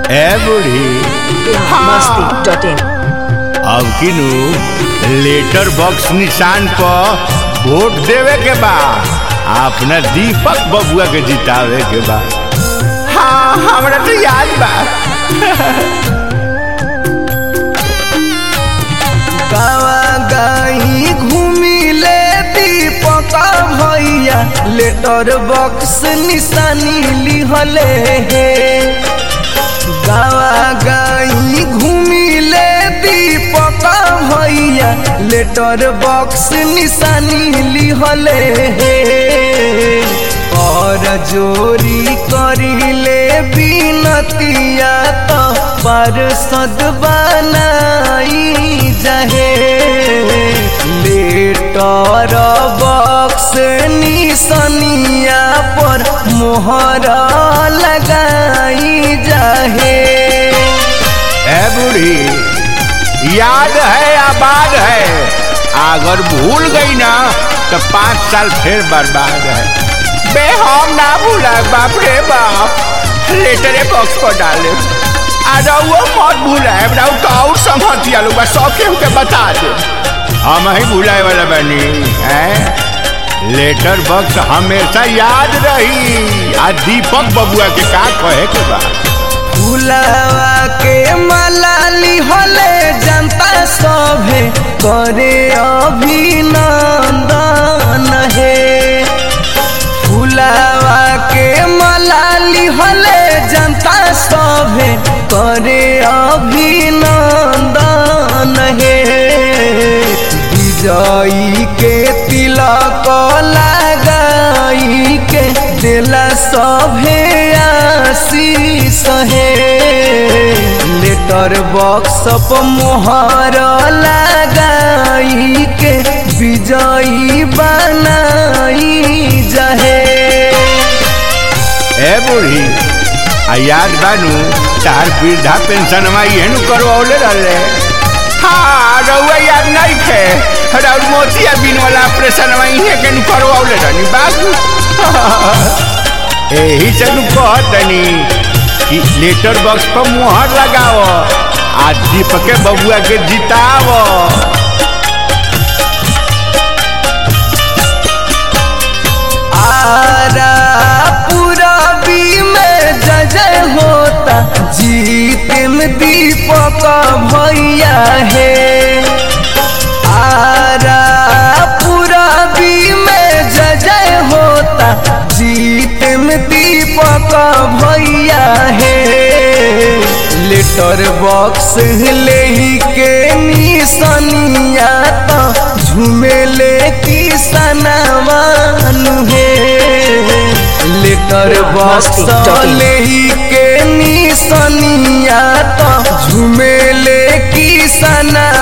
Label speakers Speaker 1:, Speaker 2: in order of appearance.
Speaker 1: ए बूढ़ी
Speaker 2: masti.in
Speaker 1: अब किनू letter box निशान पर वोट देवे के बा, अपना दीपक बबुआ के जितावे के बा। हाँ हमरा तो याद बा।
Speaker 3: गावा गाई घूमी ले दीपक भैया लेटर बॉक्स निशानी लिहले हे। गावा गाई घूमी ले दीपक भैया लेटर बॉक्स निशानी लिहले हे। और जोरी करिले बिनतिया तो पार्षद बनाई जाहे। लेटर बॉक्स निशानिया पर मोहर लगाई जाहे।
Speaker 1: ए बूढ़ी याद है आबाद है, अगर भूल गई ना तो 5 साल फिर बर्बाद है। बे हम ना भूला, बाप रे बाप लेटरे बॉक्स पर डाले वो मत भूलाए। तो और समझिया लोग सबके के बता दे, हम ही भूलाए वाला बनी है। लेटर बॉक्स हमेशा याद रही। आ दीपक बबुआ के का कहे के बा।
Speaker 3: फुलावा के माला लिहले जनता सभे करे अभिनंदन हे। फुलावा के माला लिहले जनता सभे करे अभिनंदन हे। विजयी के तिलक लगाई के दिला सभे आशीष हे। लेटर बॉक्स पर मोहर लगाई के विजयी बनाई जाहे।
Speaker 1: ए बूढ़ी याद बानू तार वृद्धा पेंशन एहनु करवले रहे। हाँ रउआ याद नहीं थे, और मोतिया बिन वाला ऑपरेशन के करवले रहनी बाबू। यही से कहतनी कि लेटर बॉक्स पर मुहर लगाओ आ दीपक बबुआ के जिताओ।
Speaker 3: आरा पूरबी में जय होता जीतम दीपक भैया हे। आरा पूरबी में जय होता जीतम दीपक भैया हे। लेटर बॉक्स ले के निशानिया तो झूमेले किसनवा हे। लेटर बॉक्स ले के निशानिया तो झूमेले किसनवा